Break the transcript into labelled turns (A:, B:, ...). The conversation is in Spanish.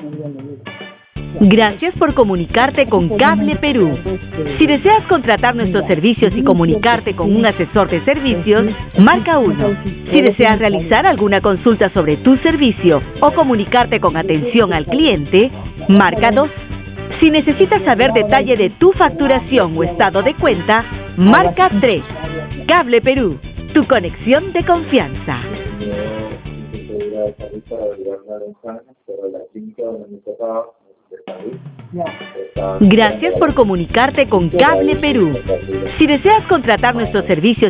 A: Gracias por comunicarte con Cable Perú. Si deseas contratar nuestros servicios y comunicarte con un asesor de servicios, marca 1. Si deseas realizar alguna consulta sobre tu servicio o comunicarte con atención al cliente, marca 2. Si necesitas saber detalle de tu facturación o estado de cuenta, marca 3. Cable Perú, tu conexión de confianza. Gracias por comunicarte con Cable Perú. Si deseas contratar nuestros servicios